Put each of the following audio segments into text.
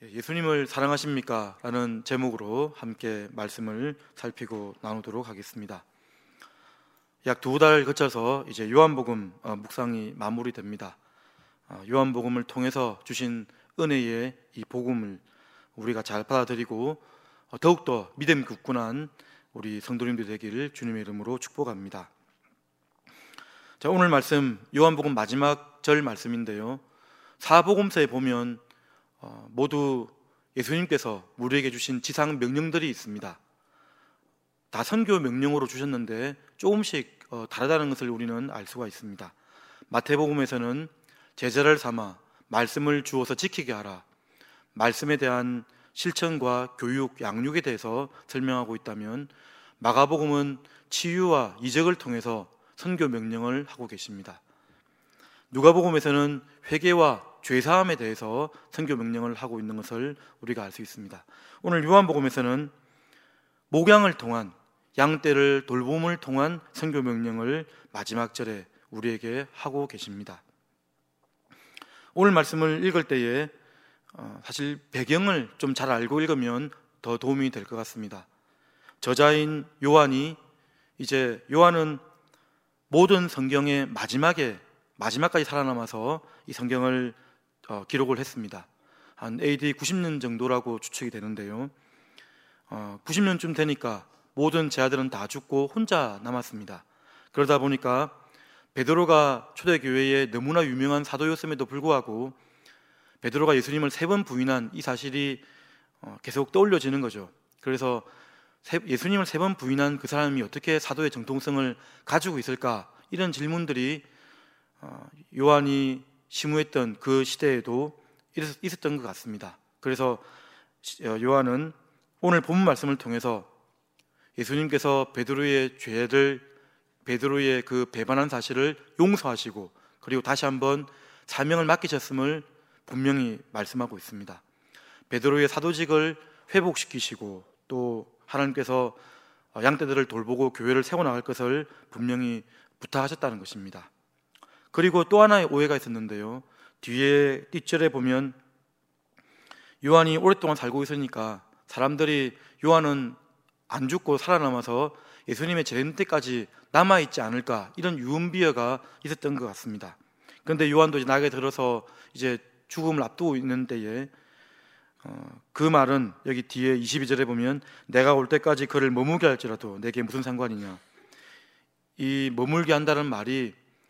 예수님을 사랑하십니까? 라는 제목으로 함께 말씀을 살피고 나누도록 하겠습니다. 약 2달 거쳐서 이제 요한복음 묵상이 마무리됩니다. 요한복음을 통해서 주신 은혜의 이 복음을 우리가 잘 받아들이고 더욱더 믿음 굳건한 우리 성도님들 되기를 주님의 이름으로 축복합니다. 자, 오늘 말씀 요한복음 마지막 절 말씀인데요, 사복음서에 보면 모두 예수님께서 우리에게 주신 지상 명령들이 있습니다. 다 선교 명령으로 주셨는데 조금씩 다르다는 것을 우리는 알 수가 있습니다. 마태복음에서는 제자를 삼아 말씀을 주어서 지키게 하라, 말씀에 대한 실천과 교육, 양육에 대해서 설명하고 있다면, 마가복음은 치유와 이적을 통해서 선교 명령을 하고 계십니다. 누가복음에서는 회개와 죄사함에 대해서 선교 명령을 하고 있는 것을 우리가 알 수 있습니다. 오늘 요한복음에서는 목양을 통한, 양떼를 돌봄을 통한 선교 명령을 마지막 절에 우리에게 하고 계십니다. 오늘 말씀을 읽을 때에 사실 배경을 좀 잘 알고 읽으면 더 도움이 될 것 같습니다. 저자인 요한은 모든 성경의 마지막까지 살아남아서 이 성경을 기록을 했습니다. 한 AD 90년 정도라고 추측이 되는데요, 90년쯤 되니까 모든 제자들은 다 죽고 혼자 남았습니다. 그러다 보니까 베드로가 초대교회에 너무나 유명한 사도였음에도 불구하고 베드로가 예수님을 3번 부인한 이 사실이 계속 떠올려지는 거죠. 그래서 예수님을 3번 부인한 그 사람이 어떻게 사도의 정통성을 가지고 있을까, 이런 질문들이 요한이 심우했던 그 시대에도 있었던 것 같습니다. 그래서 요한은 오늘 본문 말씀을 통해서 예수님께서 베드로의 죄를, 베드로의 그 배반한 사실을 용서하시고 그리고 다시 한번 사명을 맡기셨음을 분명히 말씀하고 있습니다. 베드로의 사도직을 회복시키시고 또 하나님께서 양떼들을 돌보고 교회를 세워나갈 것을 분명히 부탁하셨다는 것입니다. 그리고 또 하나의 오해가 있었는데요, 뒤에 뒷절에 보면 요한이 오랫동안 살고 있으니까 사람들이 요한은 안 죽고 살아남아서 예수님의 재림 때까지 남아있지 않을까, 이런 유언비어가 있었던 것 같습니다. 그런데 요한도 이제 나이가 들어서 이제 죽음을 앞두고 있는 때에 그 말은 여기 뒤에 22절에 보면 내가 올 때까지 그를 머물게 할지라도 내게 무슨 상관이냐, 이 머물게 한다는 말이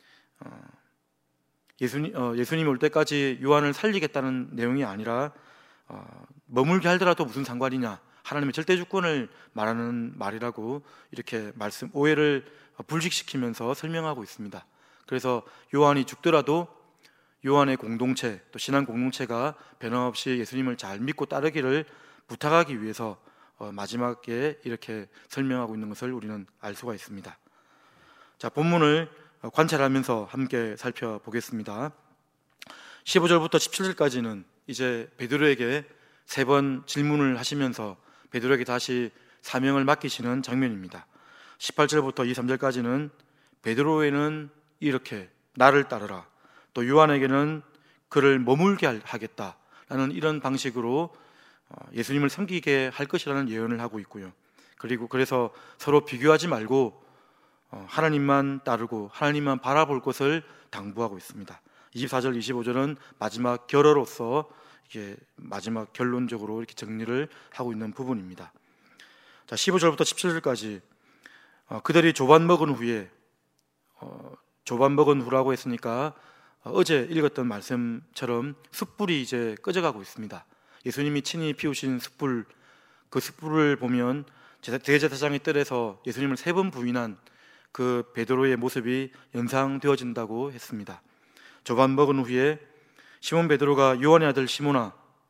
예수님이 올 때까지 요한을 살리겠다는 내용이 아니라 머물게 하더라도 무슨 상관이냐, 하나님의 절대 주권을 말하는 말이라고 이렇게 오해를 불식시키면서 설명하고 있습니다. 그래서 요한이 죽더라도 요한의 공동체, 또 신앙 공동체가 변함없이 예수님을 잘 믿고 따르기를 부탁하기 위해서 마지막에 이렇게 설명하고 있는 것을 우리는 알 수가 있습니다. 자, 본문을 관찰하면서 함께 살펴보겠습니다. 15절부터 17절까지는 이제 베드로에게 3번 질문을 하시면서 베드로에게 다시 사명을 맡기시는 장면입니다. 18절부터 23절까지는 베드로에는 이렇게 나를 따르라, 또 요한에게는 그를 머물게 하겠다라는 이런 방식으로 예수님을 섬기게 할 것이라는 예언을 하고 있고요. 그리고 그래서 서로 비교하지 말고 하나님만 따르고 하나님만 바라볼 것을 당부하고 있습니다. 24절, 25절은 마지막 결어로서 이게 마지막 결론적으로 이렇게 정리를 하고 있는 부분입니다. 자, 15절부터 17절까지 그들이 조반 먹은 후라고 했으니까 어제 읽었던 말씀처럼 숯불이 이제 꺼져가고 있습니다. 예수님이 친히 피우신 숯불, 그 숯불을 보면 대제사장의 뜰에서 예수님을 3번 부인한 그 베드로의 모습이 연상되어진다고 했습니다. 조반 먹은 후에 시몬 베드로가 요한의 아들 시몬아,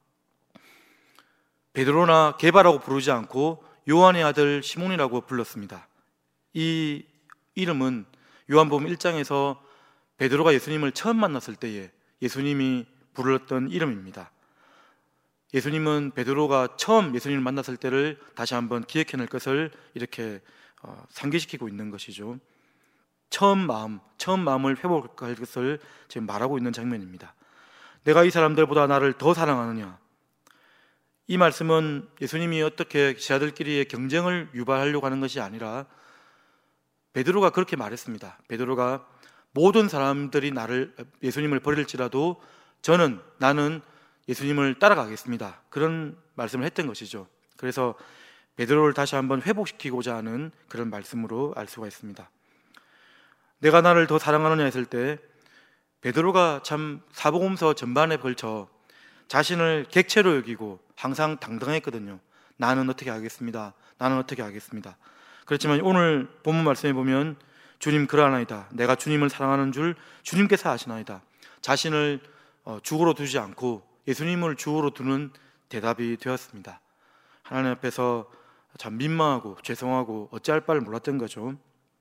베드로나 게바라고 부르지 않고 요한의 아들 시몬이라고 불렀습니다. 이 이름은 요한복음 1장에서 베드로가 예수님을 처음 만났을 때에 예수님이 불렀던 이름입니다. 예수님은 베드로가 처음 예수님을 만났을 때를 다시 한번 기억해낼 것을 이렇게 상기시키고 있는 것이죠. 처음 마음을 회복할 것을 지금 말하고 있는 장면입니다. 내가 이 사람들보다 나를 더 사랑하느냐? 이 말씀은 예수님이 어떻게 제자들끼리의 경쟁을 유발하려고 하는 것이 아니라 베드로가 그렇게 말했습니다. 베드로가 모든 사람들이 예수님을 버릴지라도 나는 예수님을 따라가겠습니다. 그런 말씀을 했던 것이죠. 그래서 베드로를 다시 한번 회복시키고자 하는 그런 말씀으로 알 수가 있습니다. 내가 나를 더 사랑하느냐 했을 때 베드로가 참 사복음서 전반에 걸쳐 자신을 객체로 여기고 항상 당당했거든요. 나는 어떻게 하겠습니다. 나는 어떻게 하겠습니다. 그렇지만 오늘 본문 말씀에 보면 주님 그러하나이다. 내가 주님을 사랑하는 줄 주님께서 아시나이다. 자신을 주어로 두지 않고 예수님을 주어로 두는 대답이 되었습니다. 하나님 앞에서 참 민망하고 죄송하고 어찌할 바를 몰랐던 거죠.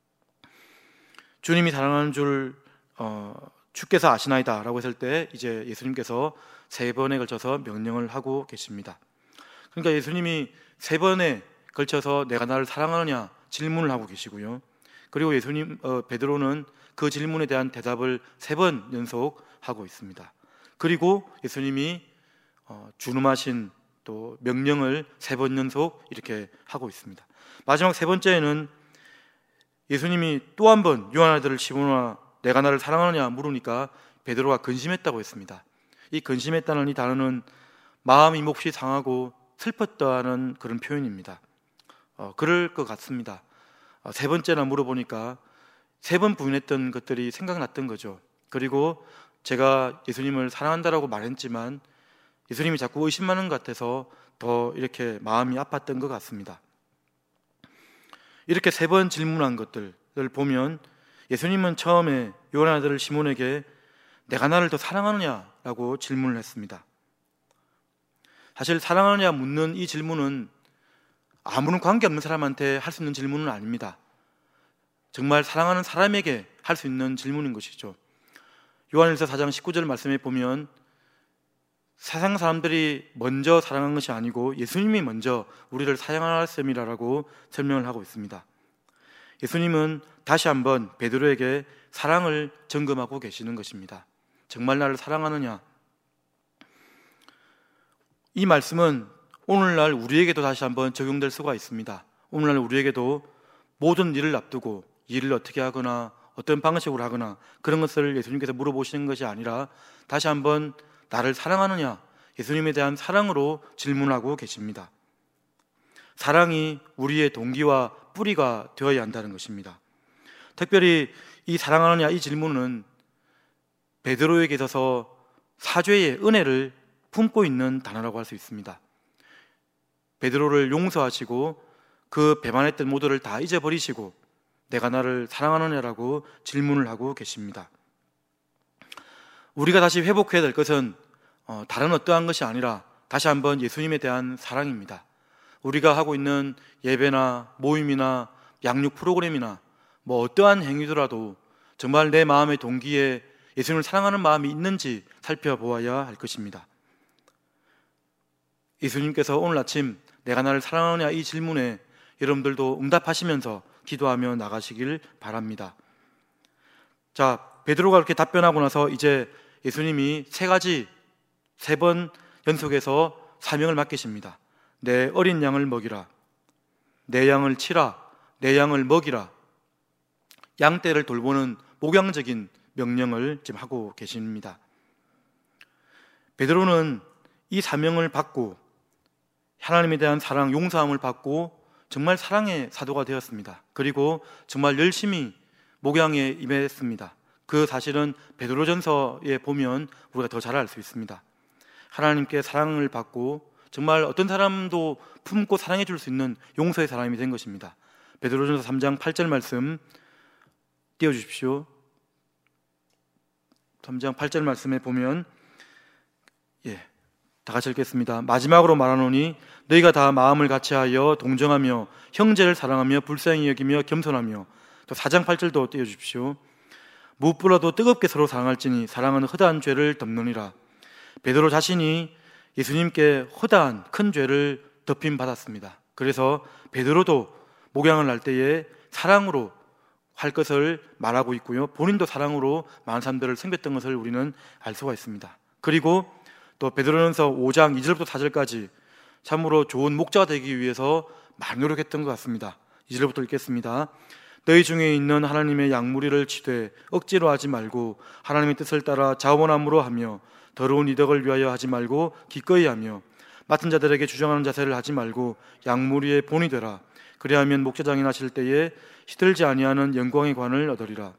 주님이 사랑하는 줄 주께서 아시나이다 라고 했을 때 이제 예수님께서 3번에 걸쳐서 명령을 하고 계십니다. 그러니까 예수님이 3번에 걸쳐서 내가 나를 사랑하느냐 질문을 하고 계시고요. 그리고 베드로는 그 질문에 대한 대답을 3번 연속하고 있습니다. 그리고 예수님이 준엄하신 또 명령을 3번 연속 이렇게 하고 있습니다. 마지막 3번째에는 예수님이 또 한 번 요한 아들 시몬아 내가 나를 사랑하느냐 물으니까 베드로가 근심했다고 했습니다. 이 근심했다는 이 단어는 마음이 몹시 상하고 슬펐다는 그런 표현입니다. 그럴 것 같습니다. 3번째나 물어보니까 3번 부인했던 것들이 생각났던 거죠. 그리고 제가 예수님을 사랑한다라고 말했지만 예수님이 자꾸 의심하는 것 같아서 더 이렇게 마음이 아팠던 것 같습니다. 이렇게 3번 질문한 것들을 보면 예수님은 처음에 요한 아들 시몬에게 내가 나를 더 사랑하느냐라고 질문을 했습니다. 사실 사랑하느냐 묻는 이 질문은 아무런 관계없는 사람한테 할 수 있는 질문은 아닙니다. 정말 사랑하는 사람에게 할 수 있는 질문인 것이죠. 요한일서 4장 19절 말씀에 보면 세상 사람들이 먼저 사랑한 것이 아니고 예수님이 먼저 우리를 사랑하셨음이라고 설명을 하고 있습니다. 예수님은 다시 한번 베드로에게 사랑을 점검하고 계시는 것입니다. 정말 나를 사랑하느냐? 이 말씀은 오늘날 우리에게도 다시 한번 적용될 수가 있습니다. 오늘날 우리에게도 모든 일을 앞두고 일을 어떻게 하거나 어떤 방식으로 하거나 그런 것을 예수님께서 물어보시는 것이 아니라 다시 한번 나를 사랑하느냐? 예수님에 대한 사랑으로 질문하고 계십니다. 사랑이 우리의 동기와 뿌리가 되어야 한다는 것입니다. 특별히 이 사랑하느냐 이 질문은 베드로에게 있어서 사죄의 은혜를 품고 있는 단어라고 할 수 있습니다. 베드로를 용서하시고 그 배반했던 모두를 다 잊어버리시고 내가 나를 사랑하느냐라고 질문을 하고 계십니다. 우리가 다시 회복해야 될 것은 다른 어떠한 것이 아니라 다시 한번 예수님에 대한 사랑입니다. 우리가 하고 있는 예배나 모임이나 양육 프로그램이나 어떠한 행위더라도 정말 내 마음의 동기에 예수님을 사랑하는 마음이 있는지 살펴보아야 할 것입니다. 예수님께서 오늘 아침 내가 나를 사랑하느냐 이 질문에 여러분들도 응답하시면서 기도하며 나가시길 바랍니다. 자, 베드로가 그렇게 답변하고 나서 이제 예수님이 3번 연속해서 사명을 맡기십니다. 내 어린 양을 먹이라, 내 양을 치라, 내 양을 먹이라. 양떼를 돌보는 목양적인 명령을 지금 하고 계십니다. 베드로는 이 사명을 받고 하나님에 대한 사랑, 용서함을 받고 정말 사랑의 사도가 되었습니다. 그리고 정말 열심히 목양에 임했습니다. 그 사실은 베드로전서에 보면 우리가 더 잘 알 수 있습니다. 하나님께 사랑을 받고 정말 어떤 사람도 품고 사랑해 줄 수 있는 용서의 사람이 된 것입니다. 베드로전서 3장 8절 말씀 띄워주십시오. 3장 8절 말씀에 보면 다 같이 읽겠습니다. 마지막으로 말하노니 너희가 다 마음을 같이하여 동정하며 형제를 사랑하며 불쌍히 여기며 겸손하며. 또 4장 8절도 띄워주십시오. 무엇보다도 뜨겁게 서로 사랑할지니 사랑은 허다한 죄를 덮느니라. 베드로 자신이 예수님께 허다한 큰 죄를 덮임 받았습니다. 그래서 베드로도 목양을 할 때에 사랑으로 할 것을 말하고 있고요, 본인도 사랑으로 많은 사람들을 섬겼던 것을 우리는 알 수가 있습니다. 그리고 또 베드로전서 5장 2절부터 4절까지 참으로 좋은 목자가 되기 위해서 많이 노력했던 것 같습니다. 2절부터 읽겠습니다. 너희 중에 있는 하나님의 양무리를 치되 억지로 하지 말고 하나님의 뜻을 따라 자원함으로 하며 더러운 이덕을 위하여 하지 말고 기꺼이 하며 맡은 자들에게 주장하는 자세를 하지 말고 양무리의 본이 되라. 그리하면 목자장이 나실 때에 시들지 아니하는 영광의 관을 얻으리라.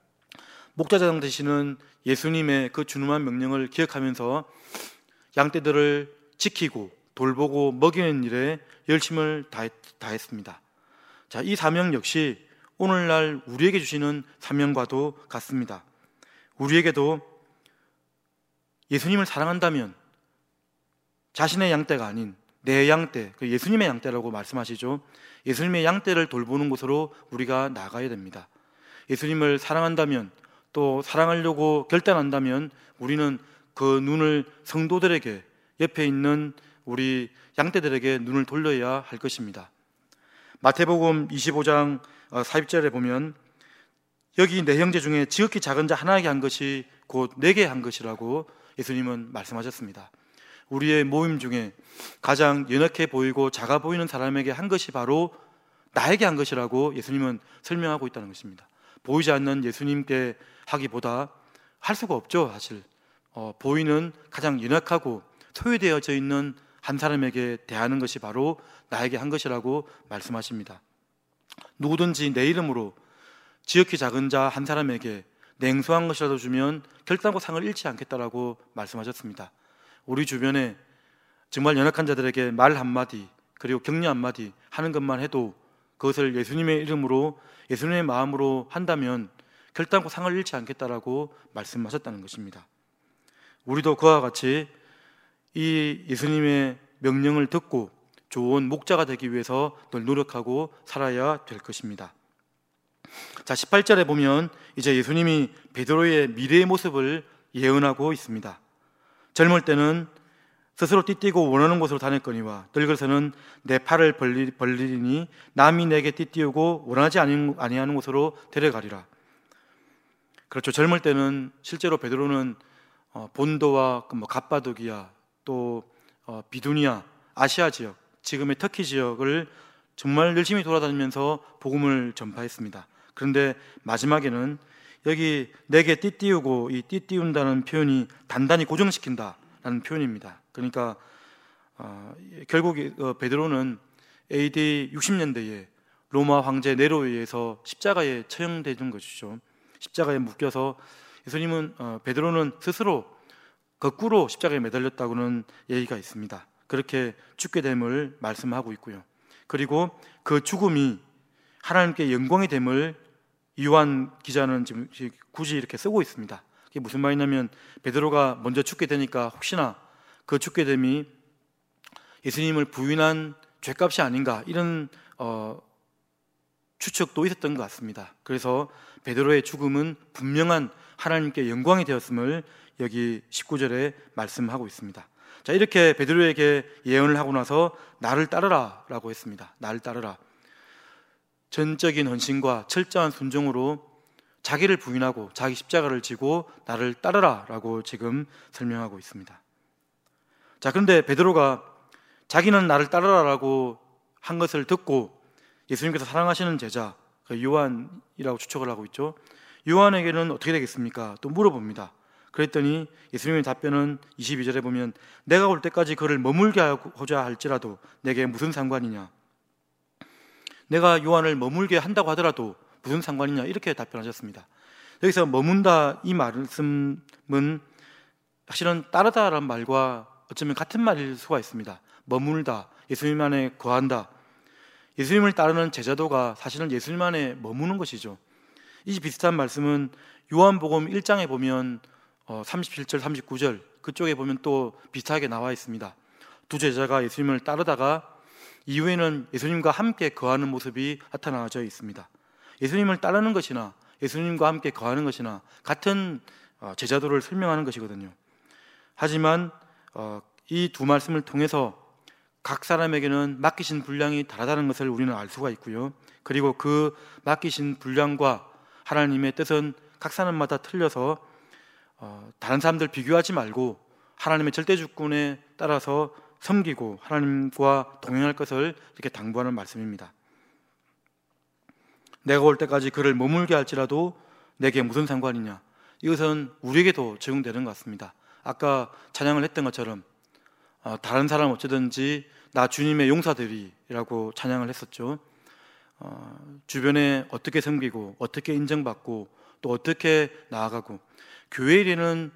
목자장 되시는 예수님의 그 준엄한 명령을 기억하면서 양떼들을 지키고 돌보고 먹이는 일에 열심을 다했습니다. 자, 이 사명 역시 오늘날 우리에게 주시는 사명과도 같습니다. 우리에게도 예수님을 사랑한다면 자신의 양떼가 아닌 내 양떼, 예수님의 양떼라고 말씀하시죠. 예수님의 양떼를 돌보는 곳으로 우리가 나가야 됩니다. 예수님을 사랑한다면, 또 사랑하려고 결단한다면 우리는 그 눈을 성도들에게, 옆에 있는 우리 양떼들에게 눈을 돌려야 할 것입니다. 마태복음 25장 40절에 보면 여기 내 형제 중에 지극히 작은 자 하나에게 한 것이 곧 내게 한 것이라고 예수님은 말씀하셨습니다. 우리의 모임 중에 가장 연약해 보이고 작아 보이는 사람에게 한 것이 바로 나에게 한 것이라고 예수님은 설명하고 있다는 것입니다. 보이지 않는 예수님께 하기보다 할 수가 없죠. 사실 보이는 가장 연약하고 소외되어져 있는 한 사람에게 대하는 것이 바로 나에게 한 것이라고 말씀하십니다. 누구든지 내 이름으로 지극히 작은 자 한 사람에게 냉소한 것이라도 주면 결단코 상을 잃지 않겠다라고 말씀하셨습니다. 우리 주변에 정말 연약한 자들에게 말 한마디, 그리고 격려 한마디 하는 것만 해도 그것을 예수님의 이름으로, 예수님의 마음으로 한다면 결단코 상을 잃지 않겠다라고 말씀하셨다는 것입니다. 우리도 그와 같이 이 예수님의 명령을 듣고 좋은 목자가 되기 위해서 늘 노력하고 살아야 될 것입니다. 자, 18절에 보면 이제 예수님이 베드로의 미래의 모습을 예언하고 있습니다. 젊을 때는 스스로 띠띠고 원하는 곳으로 다녔거니와 늙어서는 내 팔을 벌리니 남이 내게 띠띠우고 원하지 아니하는 곳으로 데려가리라. 그렇죠. 젊을 때는 실제로 베드로는 본도와 갑바도기아, 또 비두니아, 아시아 지역, 지금의 터키 지역을 정말 열심히 돌아다니면서 복음을 전파했습니다. 그런데 마지막에는 여기 내게 띠띠우고, 이 띠띠운다는 표현이 단단히 고정시킨다라는 표현입니다. 그러니까 결국 베드로는 AD 60년대에 로마 황제 네로에 의해서 십자가에 처형되는 것이죠. 십자가에 묶여서 예수님은 베드로는 스스로 거꾸로 십자가에 매달렸다고는 얘기가 있습니다. 그렇게 죽게 됨을 말씀하고 있고요. 그리고 그 죽음이 하나님께 영광이 됨을 요한 기자는 지금 굳이 이렇게 쓰고 있습니다. 그게 무슨 말이냐면 베드로가 먼저 죽게 되니까 혹시나 그 죽게 됨이 예수님을 부인한 죄값이 아닌가, 이런 추측도 있었던 것 같습니다. 그래서 베드로의 죽음은 분명한 하나님께 영광이 되었음을 여기 19절에 말씀하고 있습니다. 자, 이렇게 베드로에게 예언을 하고 나서 나를 따르라 라고 했습니다. 나를 따르라. 전적인 헌신과 철저한 순종으로 자기를 부인하고 자기 십자가를 지고 나를 따르라 라고 지금 설명하고 있습니다. 자, 그런데 베드로가 자기는 나를 따르라 라고 한 것을 듣고 예수님께서 사랑하시는 제자 요한이라고 추측을 하고 있죠. 요한에게는 어떻게 되겠습니까? 또 물어봅니다. 그랬더니 예수님의 답변은 22절에 보면 내가 올 때까지 그를 머물게 하고자 할지라도 내게 무슨 상관이냐, 내가 요한을 머물게 한다고 하더라도 무슨 상관이냐, 이렇게 답변하셨습니다. 여기서 머문다 이 말씀은 사실은 따르다라는 말과 어쩌면 같은 말일 수가 있습니다. 머물다, 예수님 안에 거한다. 예수님을 따르는 제자도가 사실은 예수님 안에 머무는 것이죠. 이 비슷한 말씀은 요한복음 1장에 보면 37절, 39절 그쪽에 보면 또 비슷하게 나와 있습니다. 두 제자가 예수님을 따르다가 이후에는 예수님과 함께 거하는 모습이 나타나져 있습니다. 예수님을 따르는 것이나 예수님과 함께 거하는 것이나 같은 제자도를 설명하는 것이거든요. 하지만 이 두 말씀을 통해서 각 사람에게는 맡기신 분량이 다르다는 것을 우리는 알 수가 있고요. 그리고 그 맡기신 분량과 하나님의 뜻은 각 사람마다 틀려서 다른 사람들 비교하지 말고 하나님의 절대 주권에 따라서 섬기고 하나님과 동행할 것을 이렇게 당부하는 말씀입니다. 내가 올 때까지 그를 머물게 할지라도 내게 무슨 상관이냐. 이것은 우리에게도 적용되는 것 같습니다. 아까 찬양을 했던 것처럼 다른 사람 어쩌든지 나 주님의 용사들이라고 찬양을 했었죠. 주변에 어떻게 섬기고 어떻게 인정받고 또 어떻게 나아가고, 교회 일에는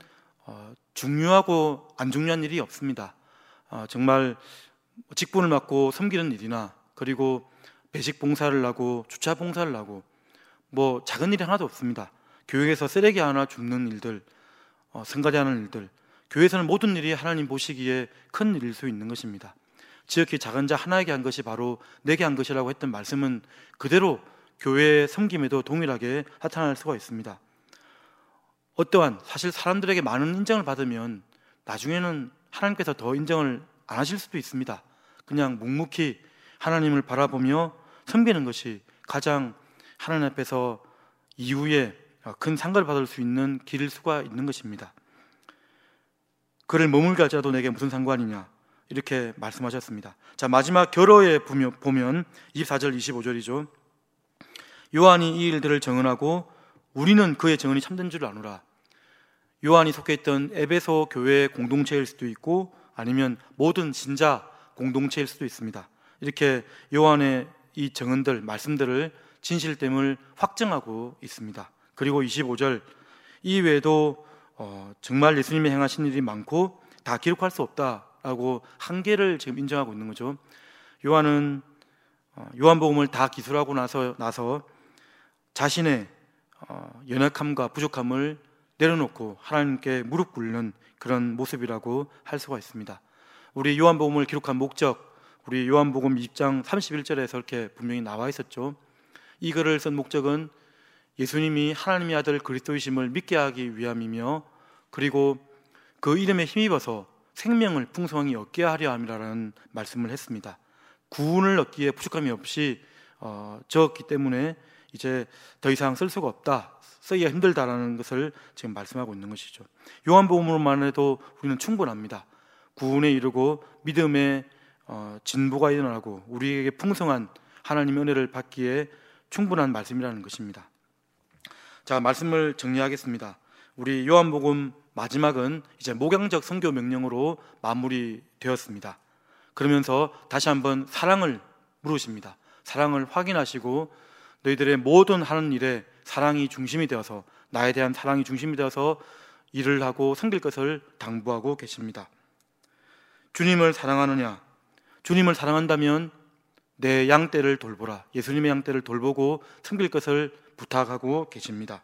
중요하고 안 중요한 일이 없습니다. 정말 직분을 맡고 섬기는 일이나, 그리고 배식 봉사를 하고 주차 봉사를 하고, 뭐 작은 일이 하나도 없습니다. 교회에서 쓰레기 하나 줍는 일들, 성가대하는 일들, 교회에서는 모든 일이 하나님 보시기에 큰 일일 수 있는 것입니다. 지극히 작은 자 하나에게 한 것이 바로 내게 한 것이라고 했던 말씀은 그대로 교회의 섬김에도 동일하게 나타날 수가 있습니다. 어떠한, 사실 사람들에게 많은 인정을 받으면 나중에는 하나님께서 더 인정을 안 하실 수도 있습니다. 그냥 묵묵히 하나님을 바라보며 섬기는 것이 가장 하나님 앞에서 이후에 큰 상을 받을 수 있는 길일 수가 있는 것입니다. 그를 머물게 할지라도 내게 무슨 상관이냐, 이렇게 말씀하셨습니다. 자, 마지막 결어에 보면 24절 25절이죠. 요한이 이 일들을 증언하고 우리는 그의 증언이 참된 줄 아노라. 요한이 속해 있던 에베소 교회의 공동체일 수도 있고 아니면 모든 신자 공동체일 수도 있습니다. 이렇게 요한의 이 증언들, 말씀들을 진실됨을 확증하고 있습니다. 그리고 25절, 이 외에도 정말 예수님이 행하신 일이 많고 다 기록할 수 없다라고 한계를 지금 인정하고 있는 거죠. 요한은 요한복음을 다 기술하고 나서 자신의 연약함과 부족함을 내려놓고 하나님께 무릎 꿇는 그런 모습이라고 할 수가 있습니다. 우리 요한복음을 기록한 목적, 우리 요한복음 2장 31절에서 이렇게 분명히 나와 있었죠. 이 글을 쓴 목적은 예수님이 하나님의 아들 그리스도이심을 믿게 하기 위함이며, 그리고 그 이름에 힘입어서 생명을 풍성히 얻게 하려 함이라는 말씀을 했습니다. 구원을 얻기에 부족함이 없이 적었기 때문에 이제 더 이상 쓸 수가 없다, 쓰기가 힘들다라는 것을 지금 말씀하고 있는 것이죠. 요한복음으로만 해도 우리는 충분합니다. 구원에 이르고 믿음의 진보가 일어나고 우리에게 풍성한 하나님의 은혜를 받기에 충분한 말씀이라는 것입니다. 자, 말씀을 정리하겠습니다. 우리 요한복음 마지막은 이제 목양적 선교 명령으로 마무리되었습니다. 그러면서 다시 한번 사랑을 물으십니다. 사랑을 확인하시고 너희들의 모든 하는 일에 사랑이 중심이 되어서, 나에 대한 사랑이 중심이 되어서 일을 하고 섬길 것을 당부하고 계십니다. 주님을 사랑하느냐? 주님을 사랑한다면 내 양떼를 돌보라. 예수님의 양떼를 돌보고 섬길 것을 부탁하고 계십니다.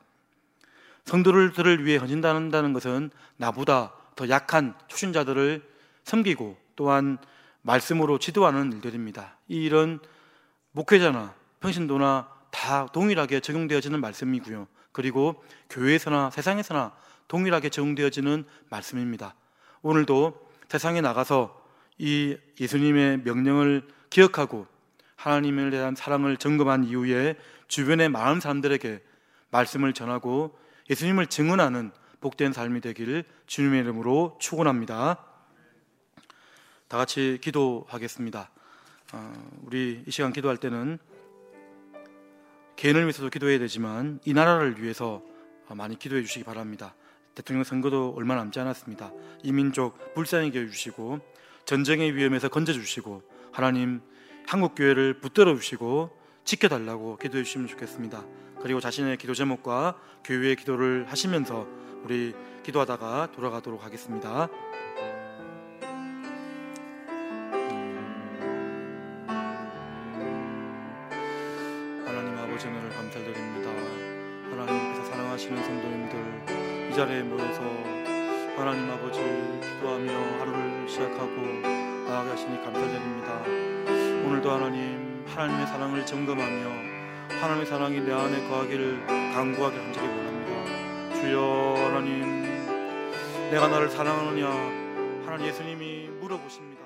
성도들을 위해 헌신한다는 것은 나보다 더 약한 초신자들을 섬기고 또한 말씀으로 지도하는 일들입니다. 이 일은 목회자나 평신도나 다 동일하게 적용되어지는 말씀이고요. 그리고 교회에서나 세상에서나 동일하게 적용되어지는 말씀입니다. 오늘도 세상에 나가서 이 예수님의 명령을 기억하고 하나님에 대한 사랑을 점검한 이후에 주변의 많은 사람들에게 말씀을 전하고 예수님을 증언하는 복된 삶이 되기를 주님의 이름으로 축원합니다. 다 같이 기도하겠습니다. 우리 이 시간 기도할 때는 개인을 위해서도 기도해야 되지만 이 나라를 위해서 많이 기도해 주시기 바랍니다. 대통령 선거도 얼마 남지 않았습니다. 이 민족 불쌍하게 해주시고 전쟁의 위험에서 건져주시고 하나님 한국교회를 붙들어 주시고 지켜달라고 기도해 주시면 좋겠습니다. 그리고 자신의 기도 제목과 교회의 기도를 하시면서 우리 기도하다가 돌아가도록 하겠습니다. 하나님 아버지, 은혜를 감사드립니다. 하나님께서 사랑하시는 성도님들 이 자리에 모여서 하나님 아버지 기도하며 하루를 시작하고 나아가게 하시니 감사드립니다. 오늘도 하나님의 사랑을 점검하며 하나님의 사랑이 내 안에 거하기를 간구하게 간절히 원합니다. 주여, 하나님 내가 나를 사랑하느냐? 하나님 예수님이 물어보십니다.